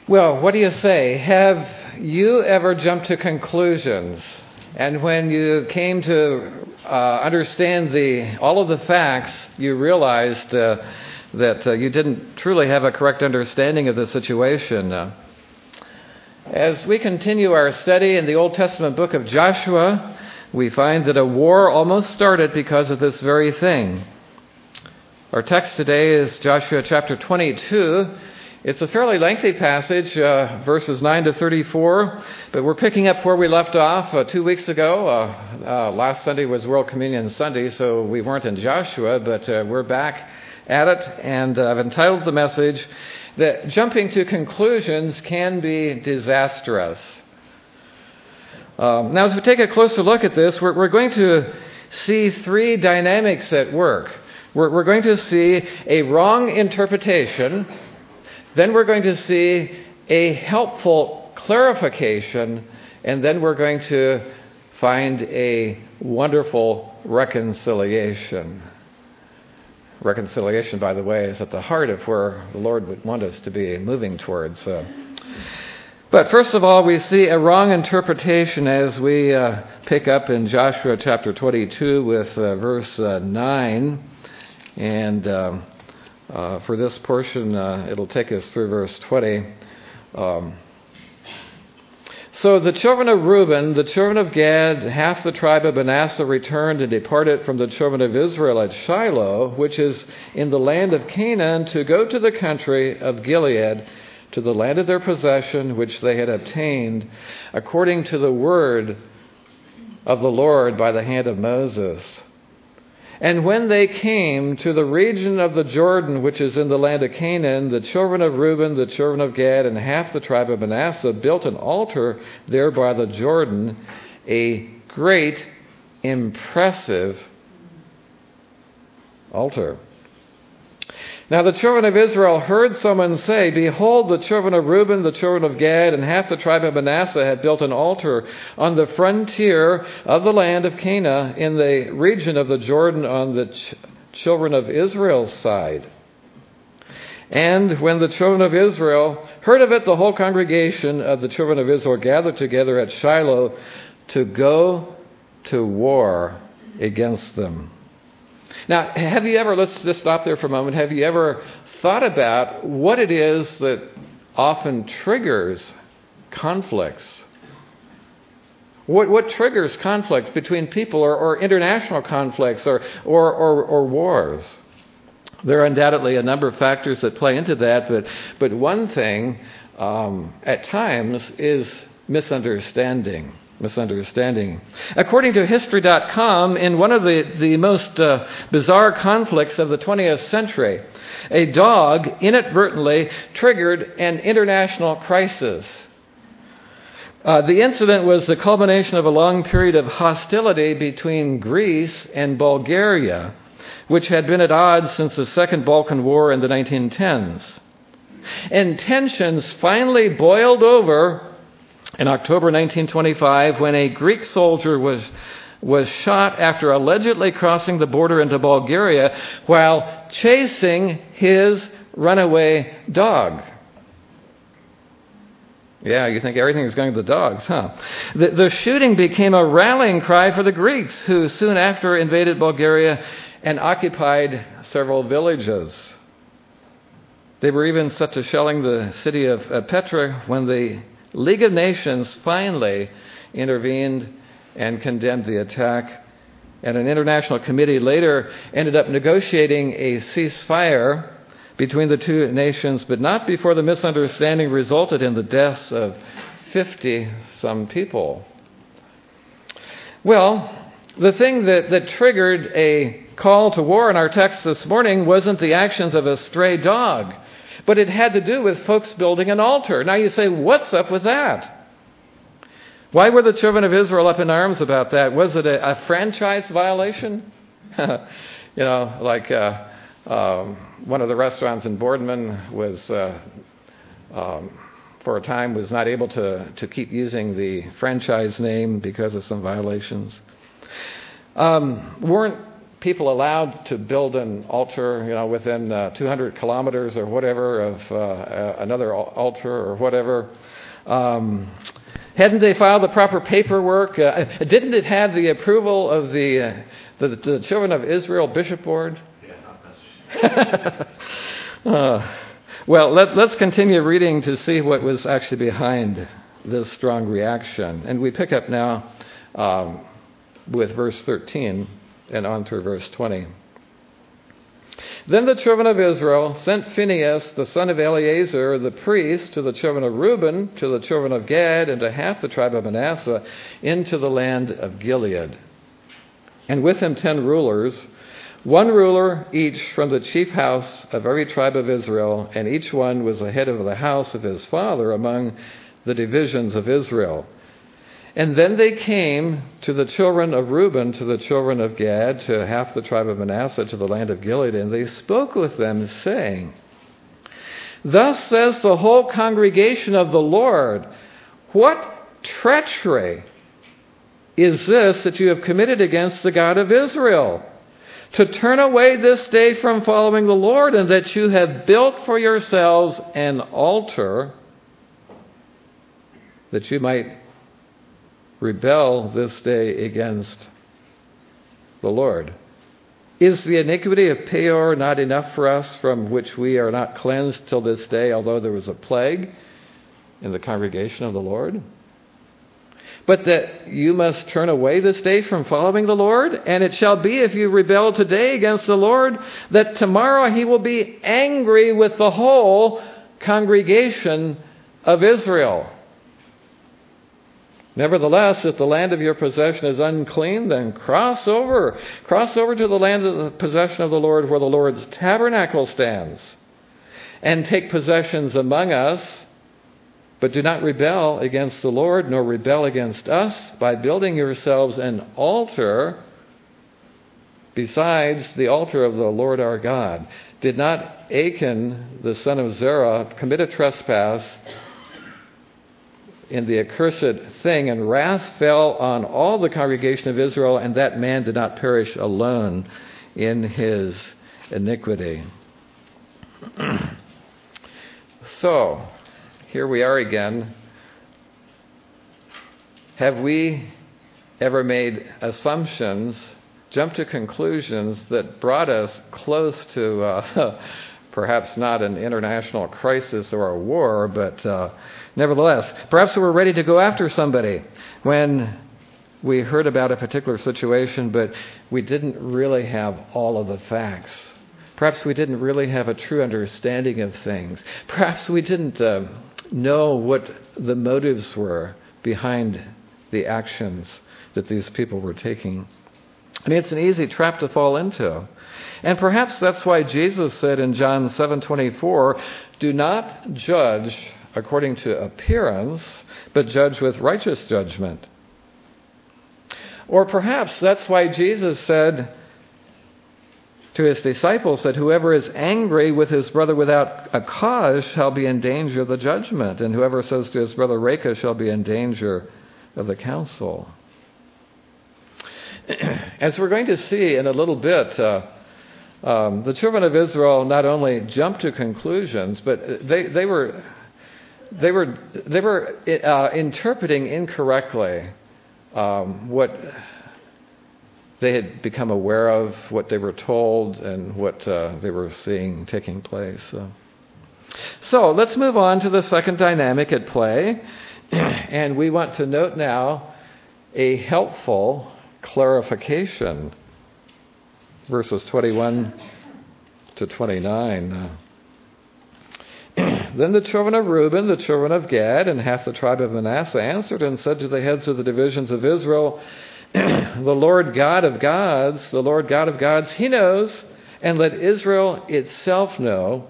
Well, what do you say? Have you ever jumped to conclusions? And when you came to understand all of the facts, you realized that you didn't truly have a correct understanding of the situation. As we continue our study in the Old Testament book of Joshua, we find that a war almost started because of this very thing. Our text today is Joshua chapter 22. It's a fairly lengthy passage, verses 9 to 34, but we're picking up where we left off 2 weeks ago. Last Sunday was World Communion Sunday, so we weren't in Joshua, but we're back at it, and I've entitled the message that jumping to conclusions can be disastrous. Now, as we take a closer look at this, we're going to see three dynamics at work. We're going to see a wrong interpretation. Then we're going to see a helpful clarification, and then we're going to find a wonderful reconciliation. Reconciliation, by the way, is at the heart of where the Lord would want us to be moving towards. But first of all, we see a wrong interpretation as we pick up in Joshua chapter 22 with verse 9. And for this portion, it'll take us through verse 20. So the children of Reuben, the children of Gad, half the tribe of Manasseh returned and departed from the children of Israel at Shiloh, which is in the land of Canaan, to go to the country of Gilead, to the land of their possession, which they had obtained, according to the word of the Lord by the hand of Moses. And when they came to the region of the Jordan, which is in the land of Canaan, the children of Reuben, the children of Gad, and half the tribe of Manasseh built an altar there by the Jordan, a great, impressive altar. Now the children of Israel heard someone say, "Behold, the children of Reuben, the children of Gad, and half the tribe of Manasseh had built an altar on the frontier of the land of Canaan in the region of the Jordan on the children of Israel's side." And when the children of Israel heard of it, the whole congregation of the children of Israel gathered together at Shiloh to go to war against them. Now, have you ever, let's just stop there for a moment, have you ever thought about what it is that often triggers conflicts? What triggers conflicts between people or international conflicts or wars? There are undoubtedly a number of factors that play into that, but one thing at times is misunderstanding. According to History.com, in one of the most bizarre conflicts of the 20th century, a dog inadvertently triggered an international crisis. The incident was the culmination of a long period of hostility between Greece and Bulgaria, which had been at odds since the Second Balkan War in the 1910s. And tensions finally boiled over in October 1925, when a Greek soldier was shot after allegedly crossing the border into Bulgaria while chasing his runaway dog. Yeah, you think everything is going to the dogs, huh? The shooting became a rallying cry for the Greeks, who soon after invaded Bulgaria and occupied several villages. They were even set to shelling the city of Petra when the League of Nations finally intervened and condemned the attack, and an international committee later ended up negotiating a ceasefire between the two nations, but not before the misunderstanding resulted in the deaths of 50-some people. Well, the thing that triggered a call to war in our text this morning wasn't the actions of a stray dog, but it had to do with folks building an altar. Now you say, what's up with that? Why were the children of Israel up in arms about that? Was it a franchise violation? Like one of the restaurants in Boardman was, for a time, was not able to keep using the franchise name because of some violations. Weren't people allowed to build an altar, within 200 kilometers or whatever of another altar or whatever? Hadn't they filed the proper paperwork? Didn't it have the approval of the Children of Israel Bishop Board? Yeah, well, let's continue reading to see what was actually behind this strong reaction. And we pick up now with verse 13 and on through verse 20. Then the children of Israel sent Phinehas, the son of Eleazar, the priest, to the children of Reuben, to the children of Gad, and to half the tribe of Manasseh, into the land of Gilead. And with him 10 rulers, one ruler each from the chief house of every tribe of Israel, and each one was the head of the house of his father among the divisions of Israel. And then they came to the children of Reuben, to the children of Gad, to half the tribe of Manasseh, to the land of Gilead, and they spoke with them, saying, Thus says the whole congregation of the Lord, what treachery is this that you have committed against the God of Israel, to turn away this day from following the Lord, and that you have built for yourselves an altar, that you might rebel this day against the Lord. Is the iniquity of Peor not enough for us, from which we are not cleansed till this day, although there was a plague in the congregation of the Lord? But that you must turn away this day from following the Lord, and it shall be, if you rebel today against the Lord, that tomorrow he will be angry with the whole congregation of Israel. Nevertheless, if the land of your possession is unclean, then cross over to the land of the possession of the Lord, where the Lord's tabernacle stands, and take possessions among us. But do not rebel against the Lord, nor rebel against us by building yourselves an altar besides the altar of the Lord our God. Did not Achan, the son of Zerah, commit a trespass in the accursed thing, and wrath fell on all the congregation of Israel, and that man did not perish alone in his iniquity? So, here we are again. Have we ever made assumptions, jumped to conclusions that brought us close to perhaps not an international crisis or a war, but nevertheless, perhaps we were ready to go after somebody when we heard about a particular situation, but we didn't really have all of the facts. Perhaps we didn't really have a true understanding of things. Perhaps we didn't know what the motives were behind the actions that these people were taking. I mean, it's an easy trap to fall into. And perhaps that's why Jesus said in John 7:24, do not judge according to appearance, but judge with righteous judgment. Or perhaps that's why Jesus said to his disciples that whoever is angry with his brother without a cause shall be in danger of the judgment, and whoever says to his brother Reka shall be in danger of the council. As we're going to see in a little bit, the children of Israel not only jumped to conclusions, but they were interpreting incorrectly what they had become aware of, what they were told, and what they were seeing taking place. So let's move on to the second dynamic at play. And we want to note now a helpful clarification. Verses 21 to 29. Then the children of Reuben, the children of Gad, and half the tribe of Manasseh answered and said to the heads of the divisions of Israel, the Lord God of gods, he knows, and let Israel itself know.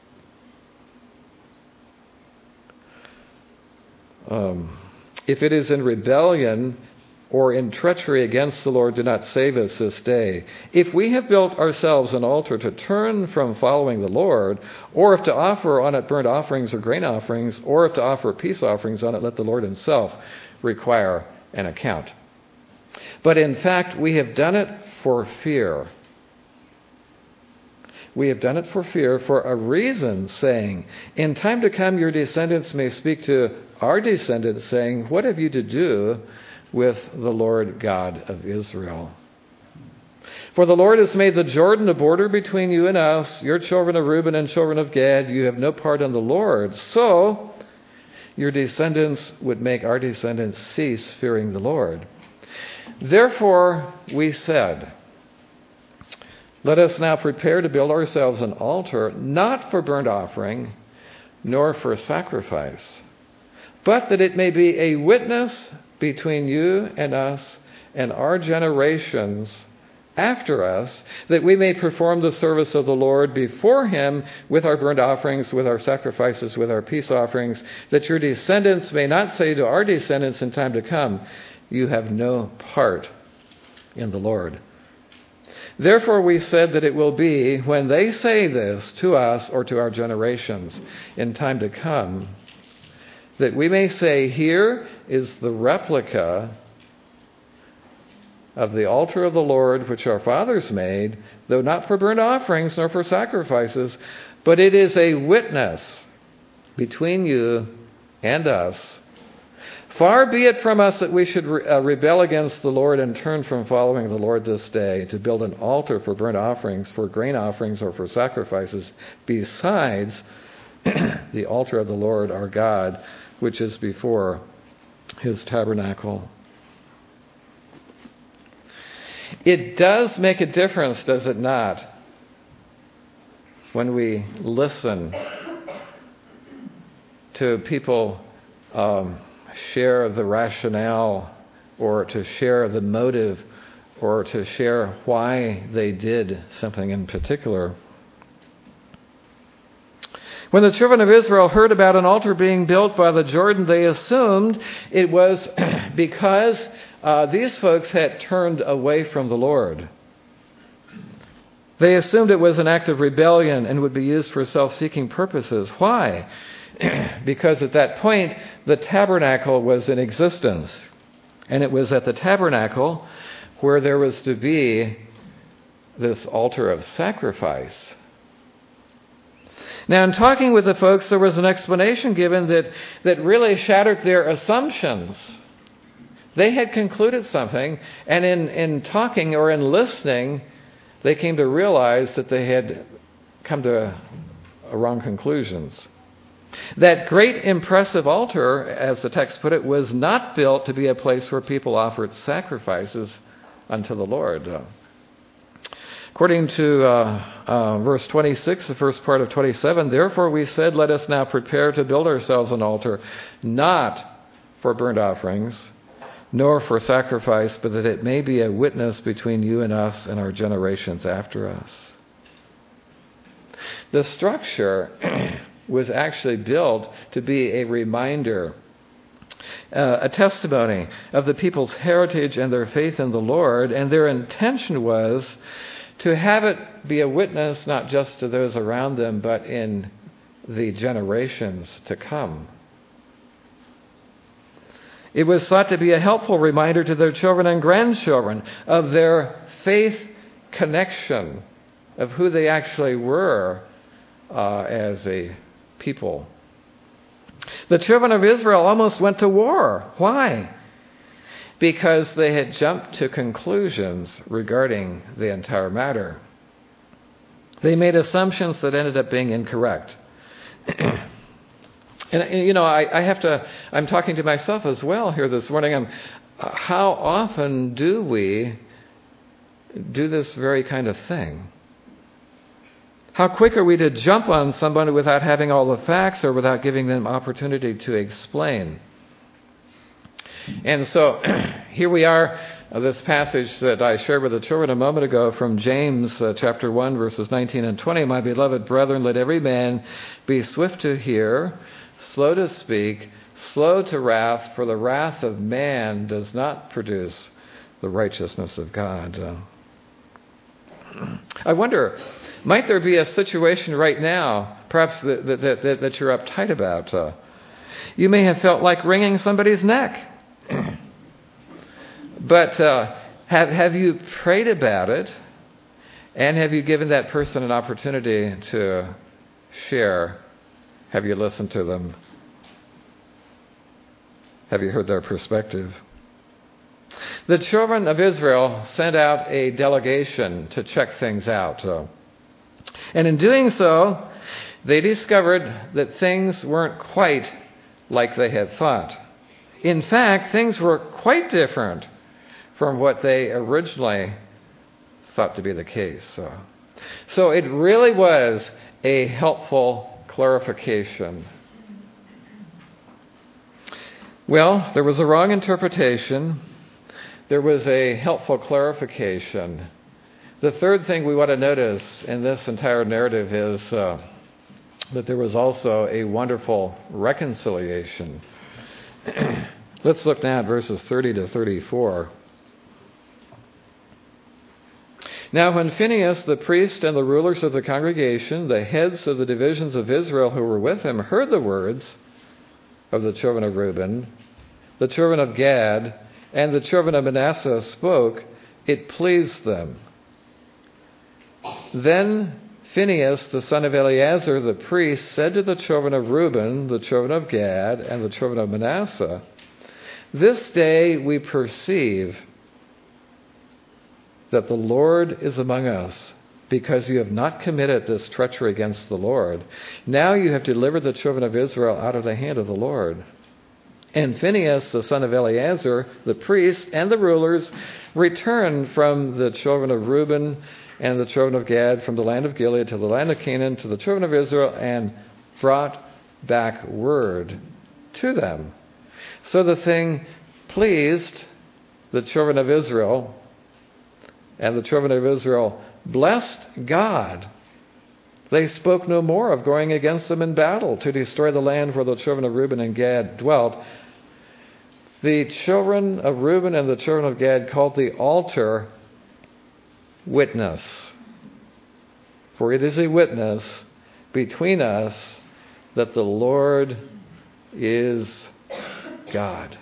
If it is in rebellion or in treachery against the Lord, do not save us this day. If we have built ourselves an altar to turn from following the Lord, or if to offer on it burnt offerings or grain offerings, or if to offer peace offerings on it, let the Lord himself require an account. But in fact, we have done it for fear, We have done it for fear, for a reason, saying, in time to come your descendants may speak to our descendants, saying, what have you to do with the Lord God of Israel? For the Lord has made the Jordan a border between you and us, your children of Reuben and children of Gad. You have no part in the Lord. So your descendants would make our descendants cease fearing the Lord. Therefore we said, let us now prepare to build ourselves an altar, not for burnt offering, nor for sacrifice, but that it may be a witness between you and us and our generations after us, that we may perform the service of the Lord before him with our burnt offerings, with our sacrifices, with our peace offerings, that your descendants may not say to our descendants in time to come, you have no part in the Lord. Therefore we said that it will be, when they say this to us or to our generations in time to come, that we may say, here is the replica of the altar of the Lord which our fathers made, though not for burnt offerings nor for sacrifices, but it is a witness between you and us. Far be it from us that we should rebel against the Lord and turn from following the Lord this day, to build an altar for burnt offerings, for grain offerings, or for sacrifices, besides the altar of the Lord our God, which is before his tabernacle. It does make a difference, does it not, when we listen to people share the rationale, or to share the motive, or to share why they did something in particular. When the children of Israel heard about an altar being built by the Jordan, they assumed it was because these folks had turned away from the Lord. They assumed it was an act of rebellion and would be used for self-seeking purposes. Why? Because at that point, the tabernacle was in existence. And it was at the tabernacle where there was to be this altar of sacrifice. Now, in talking with the folks, there was an explanation given that really shattered their assumptions. They had concluded something, and in talking or in listening, they came to realize that they had come to wrong conclusions. That great impressive altar, as the text put it, was not built to be a place where people offered sacrifices unto the Lord. According to verse 26, the first part of 27, therefore we said, let us now prepare to build ourselves an altar, not for burnt offerings, nor for sacrifice, but that it may be a witness between you and us and our generations after us. The structure was actually built to be a reminder, a testimony of the people's heritage and their faith in the Lord, and their intention was to have it be a witness not just to those around them, but in the generations to come. It was thought to be a helpful reminder to their children and grandchildren of their faith connection, of who they actually were as a people. The children of Israel almost went to war. Why? Because they had jumped to conclusions regarding the entire matter. They made assumptions that ended up being incorrect. And I'm talking to myself as well here this morning. How often do we do this very kind of thing? How quick are we to jump on somebody without having all the facts or without giving them opportunity to explain? And so here we are, this passage that I shared with the children a moment ago from James chapter 1, verses 19 and 20. My beloved brethren, let every man be swift to hear, slow to speak, slow to wrath, for the wrath of man does not produce the righteousness of God. I wonder, might there be a situation right now, perhaps that you're uptight about? You may have felt like wringing somebody's neck. But have you prayed about it And have you given that person an opportunity to share? Have you listened to them? Have you heard their perspective? The children of Israel sent out a delegation to check things out. And in doing so, they discovered that things weren't quite like they had thought. In fact, things were quite different from what they originally thought to be the case. So it really was a helpful clarification. Well, there was a wrong interpretation. There was a helpful clarification. The third thing we want to notice in this entire narrative is that there was also a wonderful reconciliation. Let's look now at verses 30 to 34. Now when Phinehas the priest and the rulers of the congregation, the heads of the divisions of Israel who were with him, heard the words of the children of Reuben, the children of Gad, and the children of Manasseh spoke, it pleased them. Then Phinehas, the son of Eleazar, the priest, said to the children of Reuben, the children of Gad, and the children of Manasseh, this day we perceive that the Lord is among us, because you have not committed this treachery against the Lord. Now you have delivered the children of Israel out of the hand of the Lord. And Phinehas, the son of Eleazar, the priest, and the rulers returned from the children of Reuben and the children of Gad from the land of Gilead to the land of Canaan to the children of Israel and brought back word to them. So the thing pleased the children of Israel, and the children of Israel blessed God. They spoke no more of going against them in battle to destroy the land where the children of Reuben and Gad dwelt. The children of Reuben and the children of Gad called the altar Witness, for it is a witness between us that the Lord is God.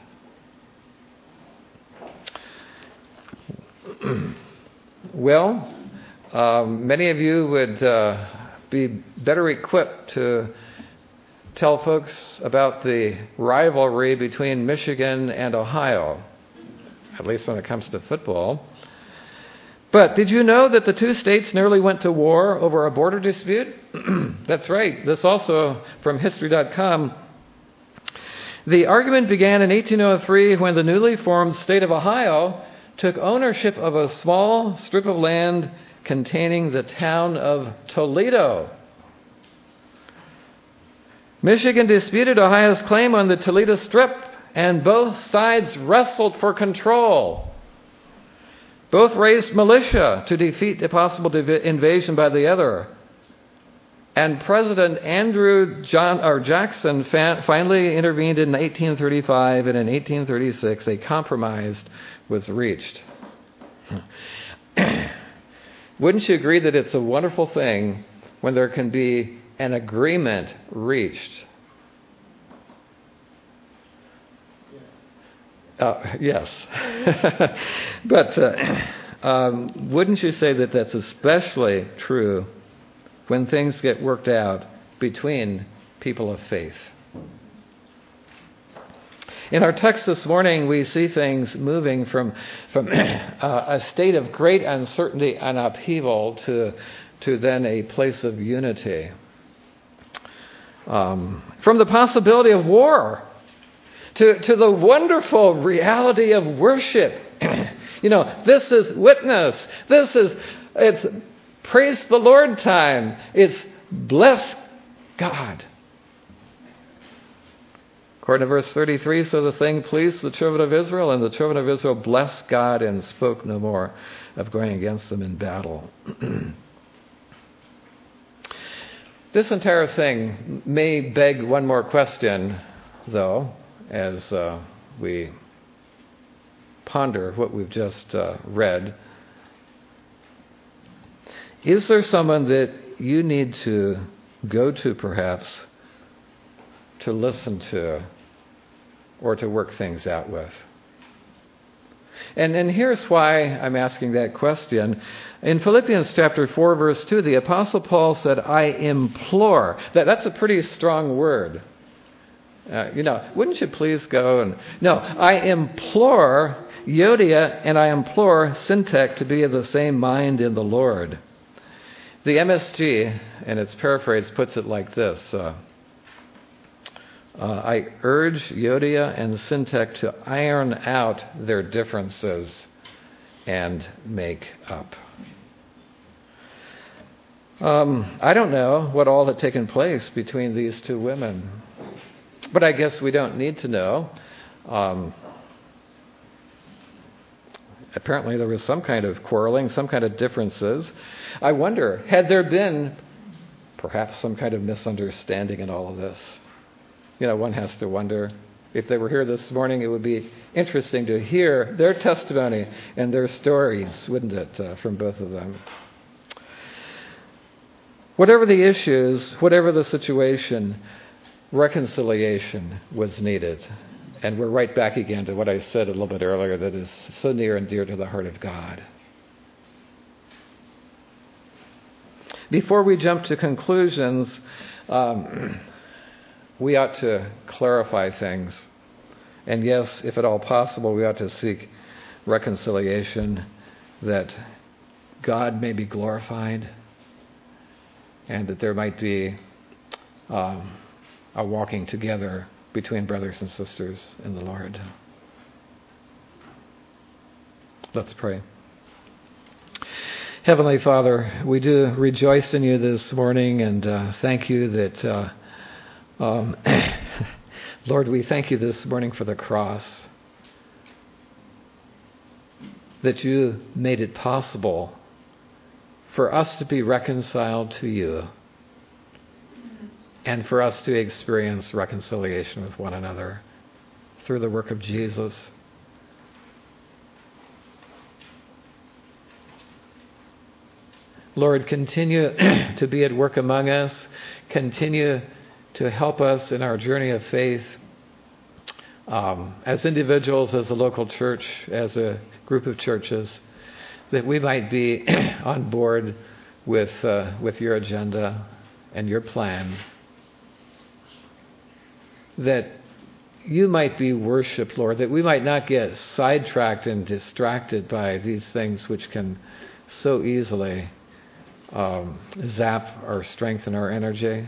Well, many of you would be better equipped to tell folks about the rivalry between Michigan and Ohio, at least when it comes to football. But did you know that the two states nearly went to war over a border dispute? That's right. This also from History.com. The argument began in 1803 when the newly formed state of Ohio took ownership of a small strip of land containing the town of Toledo. Michigan disputed Ohio's claim on the Toledo Strip, and both sides wrestled for control. Both raised militia to defeat a possible invasion by the other. And President Andrew Jackson finally intervened in 1835, and in 1836 a compromise was reached. Wouldn't you agree that it's a wonderful thing when there can be an agreement reached? Yes. But wouldn't you say that that's especially true when things get worked out between people of faith? In our text this morning, we see things moving from a state of great uncertainty and upheaval to then a place of unity. From the possibility of war to the wonderful reality of worship. This is witness. It's praise the Lord time. It's bless God. According to verse 33, so the thing pleased the children of Israel, and the children of Israel blessed God and spoke no more of going against them in battle. This entire thing may beg one more question, though, as we ponder what we've just read. Is there someone that you need to go to, perhaps, to listen to or to work things out with? And here's why I'm asking that question. In Philippians chapter 4, verse 2, the Apostle Paul said, I implore. That's a pretty strong word. Wouldn't you please go and... No, I implore Euodia and I implore Syntyche to be of the same mind in the Lord. The MSG, and its paraphrase, puts it like this. I urge Euodia and Syntyche to iron out their differences and make up. I don't know what all had taken place between these two women, but I guess we don't need to know. Apparently there was some kind of quarreling, some kind of differences. I wonder, had there been perhaps some kind of misunderstanding in all of this? One has to wonder. If they were here this morning, it would be interesting to hear their testimony and their stories, wouldn't it, from both of them? Whatever the issues, whatever the situation, reconciliation was needed. And we're right back again to what I said a little bit earlier that is so near and dear to the heart of God. Before we jump to conclusions, we ought to clarify things. And yes, if at all possible, we ought to seek reconciliation that God may be glorified and that there might be a walking together between brothers and sisters in the Lord. Let's pray. Heavenly Father, we do rejoice in you this morning and thank you that Lord, we thank you this morning for the cross, that you made it possible for us to be reconciled to you and for us to experience reconciliation with one another through the work of Jesus. Lord, continue to be at work among us. Continue to help us in our journey of faith as individuals, as a local church, as a group of churches, that we might be on board with your agenda and your plan, that you might be worshipped, Lord, that we might not get sidetracked and distracted by these things which can so easily zap our strength and our energy.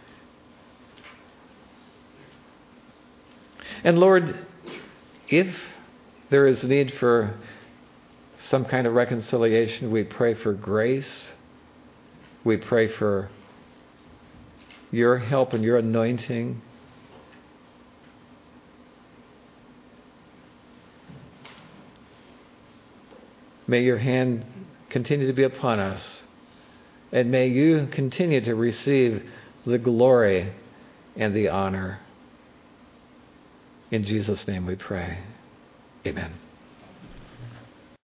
And Lord, if there is need for some kind of reconciliation, we pray for grace. We pray for your help and your anointing. May your hand continue to be upon us, and may you continue to receive the glory and the honor. In Jesus' name we pray. Amen.